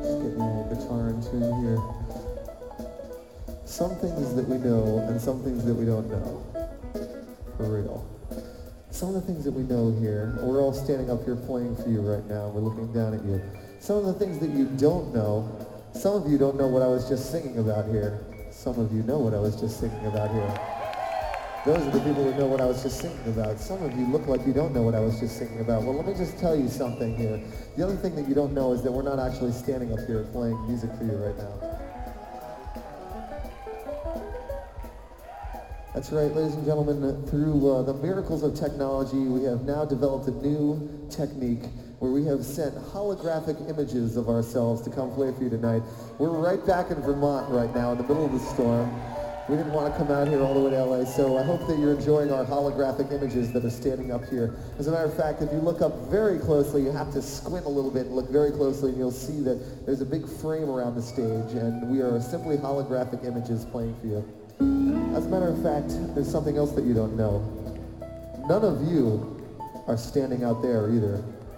Just get me a little guitar in tune here. Some things that we know and some things that we don't know. For real. Some of the things that we know here, we're all standing up here playing for you right now. We're looking down at you. Some of the things that you don't know, some of you don't know what I was just singing about here. Some of you know what I was just singing about here. Those are the people who know what I was just singing about. Some of you look like you don't know what I was just singing about. Well, let me just tell you something here. The other thing that you don't know is that we're not actually standing up here playing music for you right now. That's right, ladies and gentlemen, through the miracles of technology, we have now developed a new technique where we have sent holographic images of ourselves to come play for you tonight. We're right back in Vermont right now in the middle of the storm. We didn't want to come out here all the way to LA, so I hope that you're enjoying our holographic images that are standing up here. As a matter of fact, if you look up very closely, you have to squint a little bit and look very closely, and you'll see that there's a big frame around the stage, and we are simply holographic images playing for you. As a matter of fact, there's something else that you don't know. None of you are standing out there either.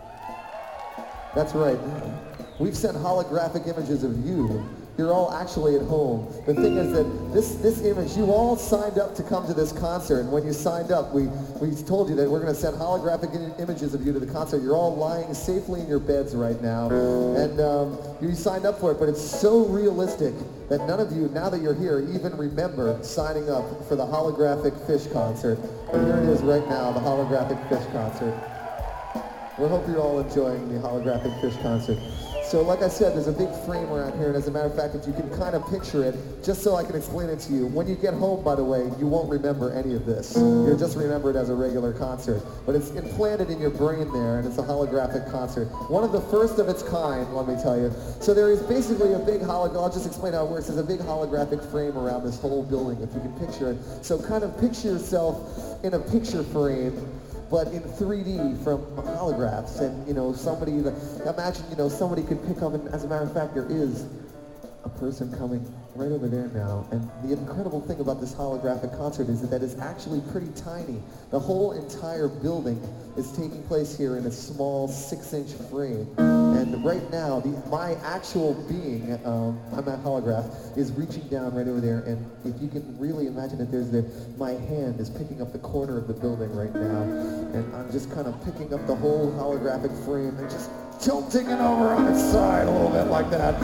That's right. We've sent holographic images of you. You're all actually at home. The thing is that this image, you all signed up to come to this concert, and when you signed up, we told you that we're going to send holographic images of you to the concert. You're all lying safely in your beds right now, and you signed up for it, but it's so realistic that none of you, now that you're here, even remember signing up for the holographic Phish concert. And here it is right now, the holographic Phish concert. We hope you're all enjoying the holographic Phish concert. So like I said, there's a big frame around here, and as a matter of fact, if you can kind of picture it, just so I can explain it to you, when you get home, by the way, you won't remember any of this. You'll just remember it as a regular concert. But it's implanted in your brain there, and it's a holographic concert. One of the first of its kind, let me tell you. So there is basically a big I'll just explain how it works. There's a big holographic frame around this whole building, if you can picture it. So kind of picture yourself in a picture frame, but in 3D from holographs, and imagine somebody could pick up, and as a matter of fact, there is a person coming right over there now. And the incredible thing about this holographic concert is that it's actually pretty tiny. The whole entire building is taking place here in a small 6-inch frame. And right now, my actual being, I'm a holograph, is reaching down right over there. And if you can really imagine it, my hand is picking up the corner of the building right now. And I'm just kind of picking up the whole holographic frame and just tilting it over on its side a little bit like that.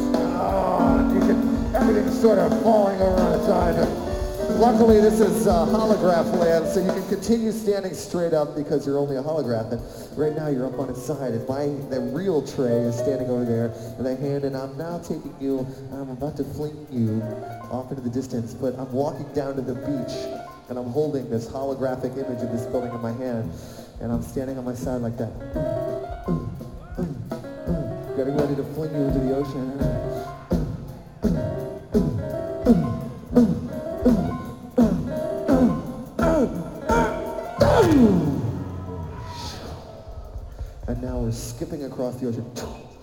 Everything's sort of falling over on its side. Luckily, this is holograph land, so you can continue standing straight up because you're only a holograph. And right now, you're up on its side, and the real tray is standing over there with a hand, and I'm now taking you, I'm about to fling you off into the distance, but I'm walking down to the beach, and I'm holding this holographic image of this building in my hand, and I'm standing on my side like that. Getting ready to fling you into the ocean. And now we're skipping across the ocean.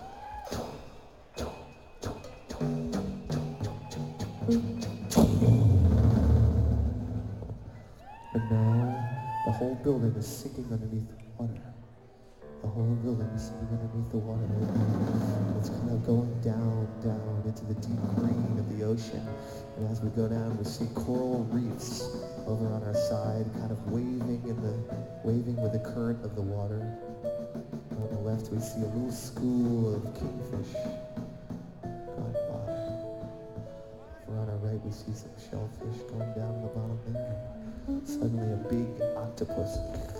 And now the whole building is sinking underneath the water. The whole building is sinking underneath the water. It's kind of going down into the deep green of the ocean. And as we go down, we see coral reefs over on our side, kind of waving with the current of the water. And on the left, we see a little school of kingfish gone by. Over on our right, we see some shellfish going down to the bottom there. Suddenly, a big octopus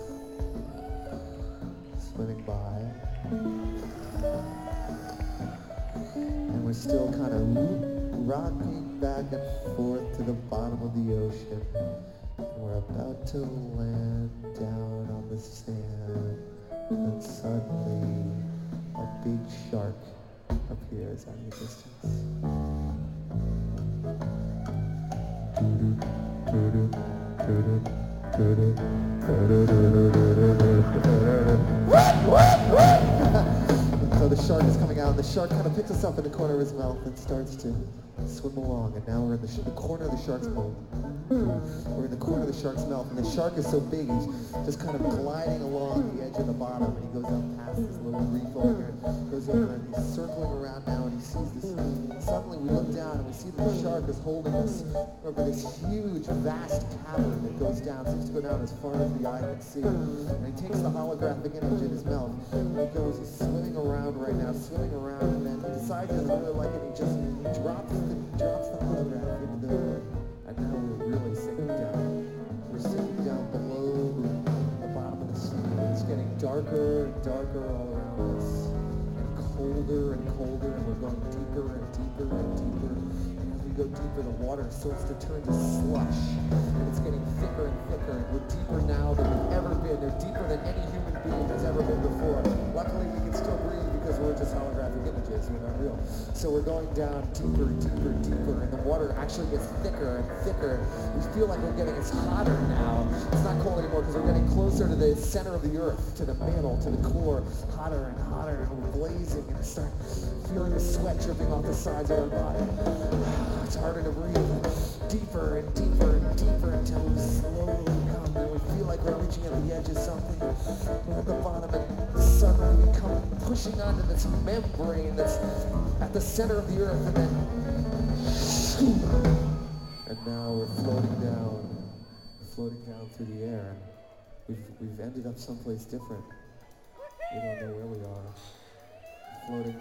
swimming by. And we're still kind of rocking back and forth to the bottom of the ocean. And we're about to land down on the sand. And suddenly, a big shark appears out of the distance. So the shark is coming out, and the shark kind of picks us up in the corner of his mouth and starts to swim along, and now we're in the corner of the shark's mouth. We're in the corner of the shark's mouth, and the shark is so big, he's just kind of gliding along the edge of the bottom, and he goes up past this little reef over here, goes over, and he's circling around now, and he sees this. Suddenly we look down, and we see that the shark is holding us over this huge, vast cavern that goes down, seems to go down as far as the eye can see. And he takes the holographic image in his mouth, and he's swimming around right now, and then he decides he doesn't really like it, he just drops the holograph into the water. And now we're really sinking down. We're sinking down below the bottom of the sea. It's getting darker and darker all around us, and colder, and we're going deeper and deeper and deeper. And as we go deeper, the water starts to turn to slush, and it's getting thicker and thicker, and we're deeper now than we've ever been. They're deeper than any human being has ever been before. Luckily, we can still breathe because we're just holographic images, we're not real. So we're going down deeper, deeper, deeper, and the water actually gets thicker and thicker. We feel like it's hotter now. It's not cold anymore because we're getting closer to the center of the earth, to the mantle, to the core. Hotter and hotter, and we're blazing, and start feeling the sweat dripping off the sides of our body. It's harder to breathe. Deeper and deeper and deeper until we slowly come, and we feel like we're reaching at the edge of something. We're at the bottom, and suddenly we come pushing onto this membrane that's at the center of the earth, and then now we're floating down through the air, and we've ended up someplace different. We don't know where we are. Floating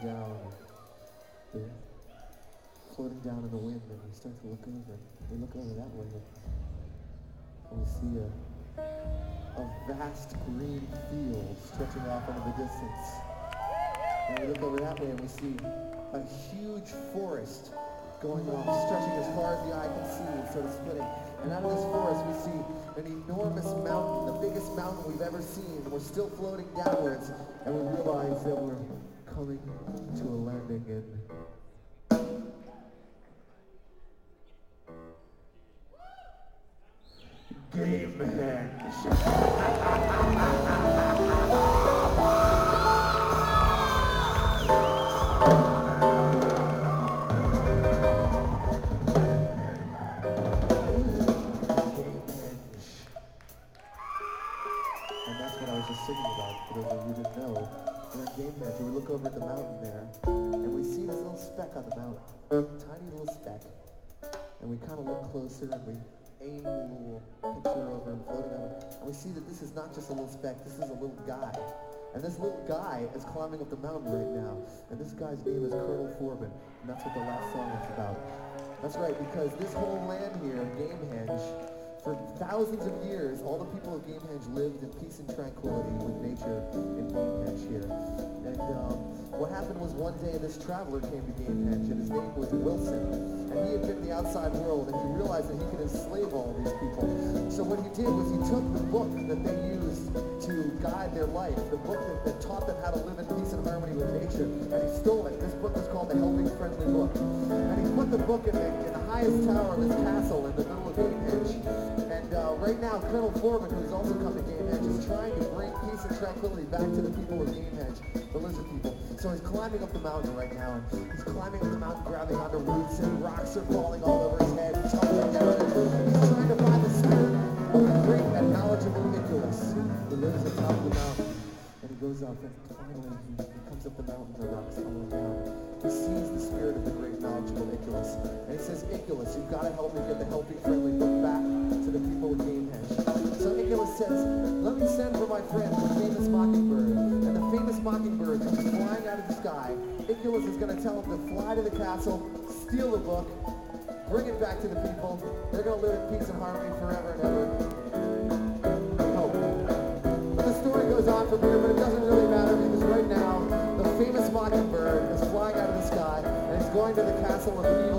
down in the wind, and we start to look over. We look over that way, and we see a vast green field stretching off into the distance. And we look over that way, and we see a huge forest going off, stretching as far as the eye can see, and sort of splitting. And out of this forest, we see an enormous mountain, the biggest mountain we've ever seen. We're still floating downwards, and we realize that we're coming to a landing in Gamehenge. And that's what I was just singing about, for those of you who didn't know. We're in Gamehenge, and we look over at the mountain there, and we see this little speck on the mountain, tiny little speck. And we kind of look closer, and we aim a little picture over and floating over, and we see that this is not just a little speck, this is a little guy. And this little guy is climbing up the mountain right now, and this guy's name is Colonel Foreman, and that's what the last song is about. That's right, because this whole land here, Gamehenge, for thousands of years, all the people of Gamehenge lived in peace and tranquility with nature in Gamehenge here. And what happened was one day this traveler came to Gamehenge, and his name was Wilson. And he had been in the outside world, and he realized that he could enslave all these people. So what he did was he took the book that they used to guide their life, the book that taught them how to live in peace and harmony with nature, and he stole it. This book was called the Helping Friendly Book. And he put the book in the highest tower of his castle in the middle of Gamehenge. And right now, Colonel Foreman, who's also come to Gamehenge, is trying to bring peace and tranquility back to the people of Gamehenge, the lizard people. So he's climbing up the mountain right now, and he's climbing up the mountain, grabbing onto roots, and rocks are falling all over his head. He's tumbling down, and he's trying to find the spirit of the great and knowledgeable Icarus, who lives at the top of the mountain. And he goes up, and finally he comes up the mountain, the rocks tumbling down. He sees the spirit of the great knowledgeable Icarus, and he says, Icarus, you've got to help me get the Helping Friendly Book back to the people of Gamehenge. So Icarus says, let me send for my friend, the famous mockingbird. And the famous mockingbird comes flying out of the sky. Icarus is going to tell him to fly to the castle, steal the book, bring it back to the people. They're going to live in peace and harmony forever and ever. Oh. But the story goes on from here, but it doesn't really matter because right now, the famous mockingbird is flying out of the sky, and he's going to the castle of